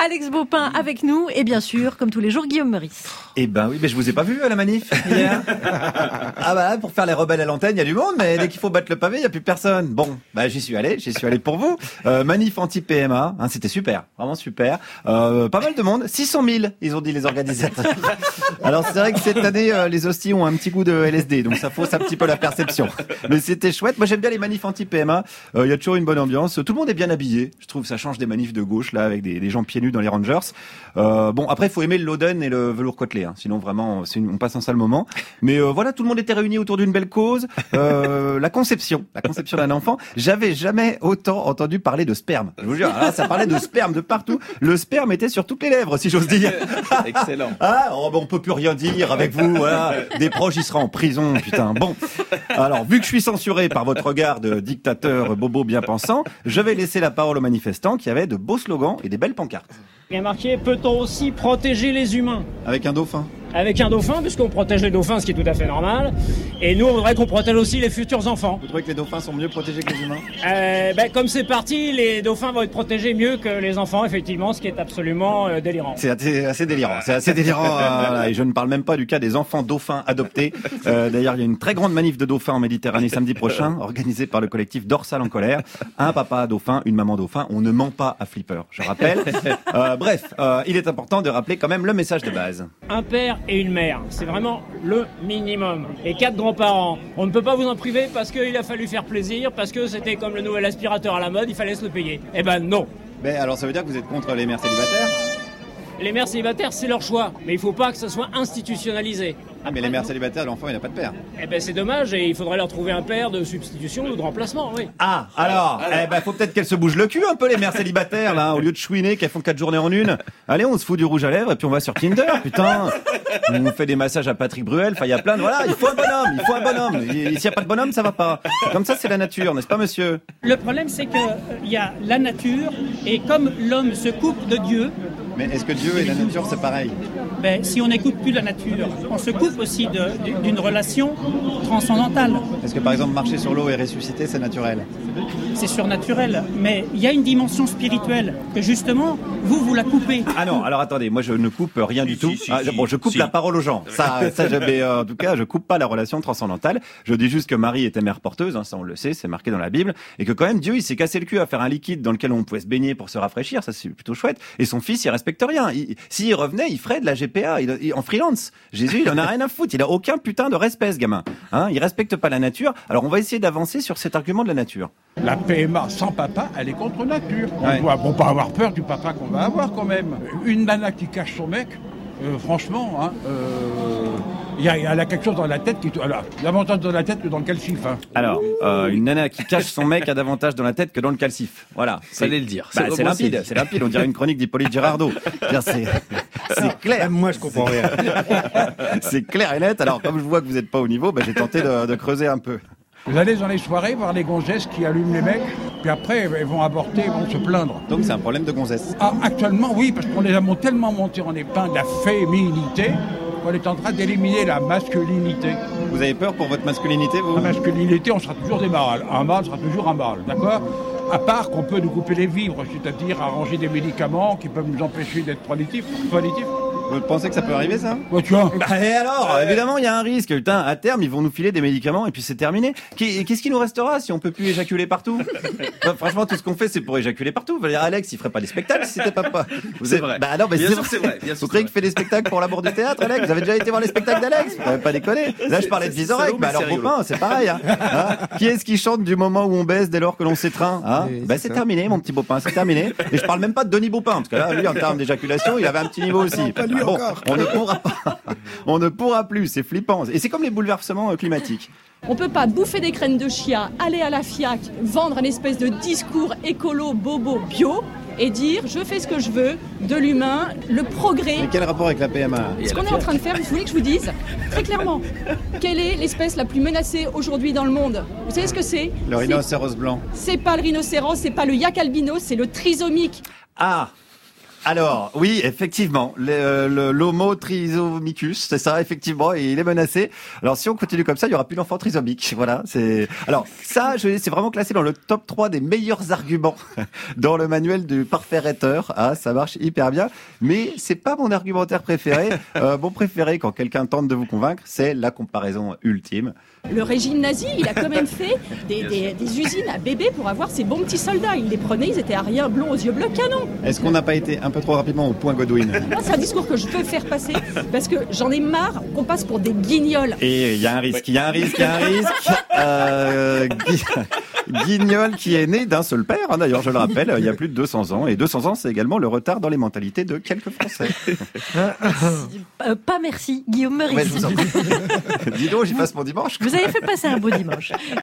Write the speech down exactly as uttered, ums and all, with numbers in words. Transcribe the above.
Alex Baupin avec nous et bien sûr, comme tous les jours, Guillaume Meurice. Eh ben oui, mais je vous ai pas vu à la manif hier. Ah bah pour faire les rebelles à l'antenne, il y a du monde, mais dès qu'il faut battre le pavé, il y a plus personne. Bon, bah j'y suis allé, j'y suis allé pour vous. Euh, manif anti-P M A, hein, c'était super, vraiment super. Euh, pas mal de monde, six cent mille, ils ont dit les organisateurs. Alors c'est vrai que cette année, euh, les hosties ont un petit goût de L S D, donc ça fausse un petit peu la perception. Mais c'était chouette. Moi j'aime bien les manifs anti-P M A. Il euh, y a toujours une bonne ambiance. Tout le monde est bien habillé. Je trouve ça change des manifs de gauche là avec des, des gens pieds nus dans les Rangers. Euh, bon après il faut aimer le Loden et le velours côtelé, hein, sinon vraiment c'est une, on passe un sale moment. Mais euh, voilà, tout le monde était réuni autour d'une belle cause. Euh, la conception, la conception d'un enfant. J'avais jamais autant entendu parler de sperme. Je vous jure, là, ça parlait de sperme de partout. Le sperme était sur toutes les lèvres, si j'ose dire. Excellent. Ah, oh, ben, on peut plus rien dire avec vous. Voilà. Des proches, il sera en prison, putain. Bon, alors vu que je suis censuré par votre regard de dictateur bobo bien pensant, je vais laisser la parole aux manifestants qui avaient de beaux slogans et des belles pancartes. Il y a marqué « Peut-on aussi protéger les humains ?» Avec un dauphin. Avec un dauphin, puisqu'on protège les dauphins, ce qui est tout à fait normal. Et nous, on voudrait qu'on protège aussi les futurs enfants. Vous trouvez que les dauphins sont mieux protégés que les humains ? euh, ben, Comme c'est parti, les dauphins vont être protégés mieux que les enfants, effectivement, ce qui est absolument euh, délirant. C'est assez, assez délirant, c'est assez délirant. Euh, et je ne parle même pas du cas des enfants dauphins adoptés. Euh, d'ailleurs, il y a une très grande manif de dauphins en Méditerranée samedi prochain, organisée par le collectif Dorsal en colère. Un papa dauphin, une maman dauphin, on ne ment pas à Flipper, je rappelle. Euh, bref, euh, il est important de rappeler quand même le message de base. Un père et une mère. C'est vraiment le minimum. Et quatre grands-parents. On ne peut pas vous en priver parce qu'il a fallu faire plaisir, parce que c'était comme le nouvel aspirateur à la mode, il fallait se le payer. Eh ben non. Mais alors ça veut dire que vous êtes contre les mères célibataires ? Les mères célibataires, c'est leur choix. Mais il faut pas que ça soit institutionnalisé. Ah mais les mères célibataires, l'enfant il n'a pas de père. Eh ben c'est dommage et il faudrait leur trouver un père de substitution ou de remplacement, oui. Ah, alors, alors. Eh ben faut peut-être qu'elles se bougent le cul un peu les mères célibataires là, au lieu de chouiner qu'elles font quatre journées en une. Allez, on se fout du rouge à lèvres et puis on va sur Tinder, putain. On fait des massages à Patrick Bruel, enfin il y a plein de... Voilà, il faut un bonhomme, il faut un bonhomme. S'il n'y a pas de bonhomme, ça va pas. Comme ça c'est la nature, n'est-ce pas monsieur ? Le problème c'est que il y a la nature et comme l'homme se coupe de Dieu... Mais est-ce que Dieu et la nature c'est pareil ? Ben, si on n'écoute plus la nature, on se coupe aussi de, d'une relation transcendantale. Est-ce que par exemple marcher sur l'eau et ressusciter c'est naturel ? C'est surnaturel, mais il y a une dimension spirituelle que justement, vous, vous la coupez. Ah non, alors attendez, moi je ne coupe rien du si, tout. Si, ah, si, bon, je coupe si. la parole aux gens. Ça, ça je, mais, euh, en tout cas, je coupe pas la relation transcendantale. Je dis juste que Marie était mère porteuse, hein, ça on le sait, c'est marqué dans la Bible, et que quand même Dieu il s'est cassé le cul à faire un liquide dans lequel on pouvait se baigner pour se rafraîchir, ça c'est plutôt chouette. Et son fils il respecte rien. Il, s'il revenait, il ferait de la G P A il, il, en freelance. Jésus, il en a rien à foutre. Il a aucun putain de respect, ce gamin. Hein, il respecte pas la nature. Alors, on va essayer d'avancer sur cet argument de la nature. La P M A sans papa, elle est contre nature. On ouais. doit bon, pas avoir peur du papa qu'on va avoir quand même. Une nana qui cache son mec, euh, franchement, hein, euh, y a, elle a quelque chose dans la tête qui... Alors, davantage dans la tête que dans le calcif. Hein. Alors, euh, une nana qui cache son mec a davantage dans la tête que dans le calcif. Voilà. Fallait le dire. Bah, c'est limpide, c'est limpide. On dirait une chronique d'Hippolyte Girardot. C'est, c'est clair. Même moi, je comprends rien. C'est clair et net. Alors, comme je vois que vous n'êtes pas au niveau, bah, j'ai tenté de, de creuser un peu. Vous allez dans les soirées voir les gonzesses qui allument les mecs, puis après, elles vont avorter, elles vont se plaindre. Donc, c'est un problème de gonzesse. Ah, actuellement, oui, parce qu'on les a tellement montés en épingle la féminité, qu'on est en train d'éliminer la masculinité. Vous avez peur pour votre masculinité, vous ? La masculinité, on sera toujours des mâles. Un mâle sera toujours un mâle, d'accord ? À part qu'on peut nous couper les vivres, c'est-à-dire arranger des médicaments qui peuvent nous empêcher d'être productifs. productifs. Vous pensez que ça peut arriver, ça ? Bah, tu vois. Bah, et alors, évidemment, il y a un risque. Putain, à terme, ils vont nous filer des médicaments et puis c'est terminé. Qu'est-ce qui nous restera si on peut plus éjaculer partout ? Bah, franchement, tout ce qu'on fait, c'est pour éjaculer partout. Dire, Alex, il ferait pas des spectacles si c'était papa. Vous c'est êtes... vrai. Bah non, mais bien c'est sûr, vrai. c'est vrai. Bien sûr, vous croyez qu'il fait des spectacles pour l'amour du théâtre, Alex ? Vous avez déjà été voir les spectacles d'Alex ? Vous n'avez pas déconné. Là, je parlais de Vizorek, mais alors copain, c'est pareil. Hein. Hein qui est-ce qui chante du moment où on baisse dès lors que l'on s'étreint ? Hein oui, bah c'est, c'est terminé, mon petit Baupin, c'est terminé. Et je parle même pas de Denis Baupin, parce que là, lui, en termes d'éjaculation, il avait un petit niveau aussi. Non, pas lui bon, encore. on ne pourra pas. On ne pourra plus, c'est flippant. Et c'est comme les bouleversements climatiques. On peut pas bouffer des graines de chia, aller à la FIAC, vendre un espèce de discours écolo, bobo, bio et dire je fais ce que je veux de l'humain, le progrès. Mais quel rapport avec la P M A ? Ce qu'on est en train de faire, vous voulez que je vous dise très clairement, quelle est l'espèce la plus menacée aujourd'hui dans le monde ? Vous savez ce que c'est ? Le rhinocéros blanc. C'est pas le rhinocéros, c'est pas le yak albino, c'est le trisomique. Ah Alors, oui, effectivement, le, euh, le, l'homo trisomicus, c'est ça, effectivement, et il est menacé. Alors, si on continue comme ça, il y aura plus d'enfants trisomiques. Voilà, c'est. Alors, ça, je, c'est vraiment classé dans le top trois des meilleurs arguments dans le manuel du parfait rhéteur. Ah, ça marche hyper bien. Mais c'est pas mon argumentaire préféré. Euh, mon préféré, quand quelqu'un tente de vous convaincre, c'est la comparaison ultime. Le régime nazi, il a quand même fait des, des, des usines à bébés pour avoir ces bons petits soldats. Il les prenait, ils étaient ariens, blonds, aux yeux bleus, canon. Est-ce qu'on n'a pas été un peu trop rapidement au point Godwin? Moi, c'est un discours que je veux faire passer parce que j'en ai marre qu'on passe pour des guignols. Et il y a un risque, il y a un risque, il y a un risque. Euh, Gui- Guignol qui est né d'un seul père, hein, d'ailleurs, je le rappelle, il y a plus de deux cents ans. Et deux cents ans, c'est également le retard dans les mentalités de quelques Français. Euh, pas merci, Guillaume Meurice. Ouais, je vous en prie. Dis donc, j'y passe mon dimanche. Vous avez fait passer un beau dimanche.